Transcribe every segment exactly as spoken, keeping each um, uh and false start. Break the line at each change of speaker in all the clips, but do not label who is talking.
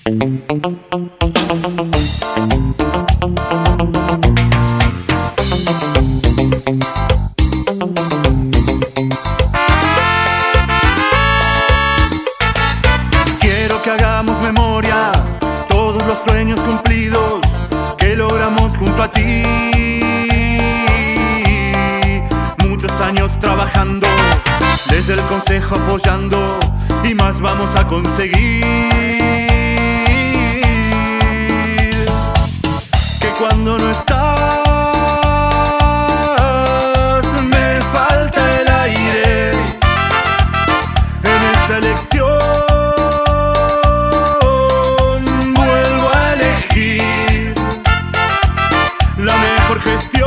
Quiero que hagamos memoria, todos los sueños cumplidos que logramos junto a ti. Muchos años trabajando, desde el consejo apoyando, y más vamos a conseguir. Que cuando no estás me falta el aire en esta elección. Vuelvo a elegir la mejor gestión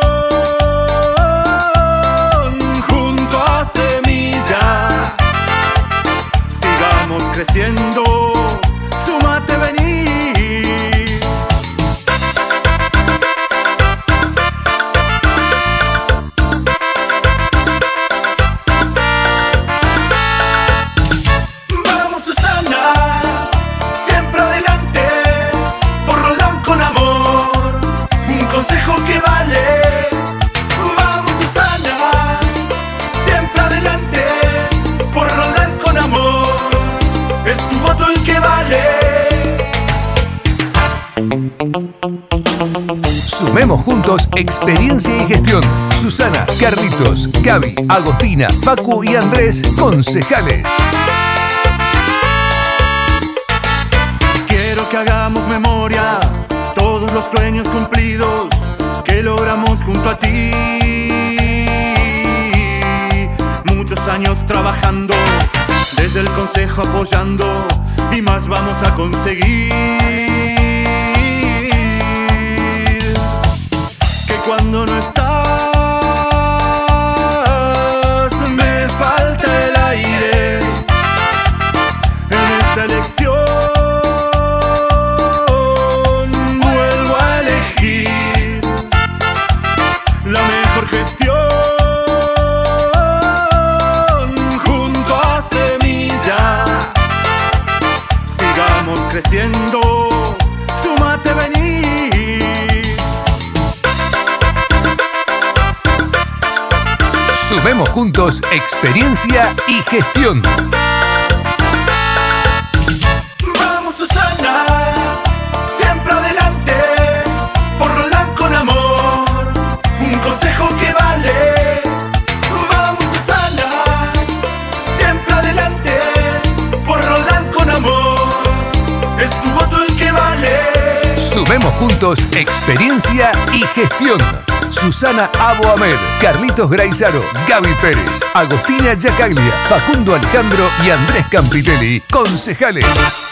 junto a Semilla. Sigamos creciendo, súmate, vení. Vamos, Susana, siempre adelante, por Roldán con amor, un consejo que vale. Vamos, Susana, siempre adelante, por Roldán con amor, es tu voto el que vale.
Sumemos juntos experiencia y gestión. Susana, Carlitos, Gaby, Agostina, Facu y Andrés, concejales.
Quiero que hagamos memoria, todos los sueños cumplidos que logramos junto a ti. Muchos años trabajando, desde el consejo apoyando, y más vamos a conseguir. Que cuando no estás me falta el aire en esta elección. Vuelvo a elegir la mejor gestión junto a Semilla. Sigamos creciendo, súmate, vení.
Sumemos juntos experiencia y gestión.
Vamos, Susana, siempre adelante, por Roldán con amor, un consejo que vale. Vamos, Susana, siempre adelante, por Roldán con amor, es tu voto el que vale.
Sumemos juntos experiencia y gestión. Susana Abo Ahmed, Carlitos Graizaro, Gaby Pérez, Agostina Yacaglia, Facundo Alejandro y Andrés Campitelli, concejales.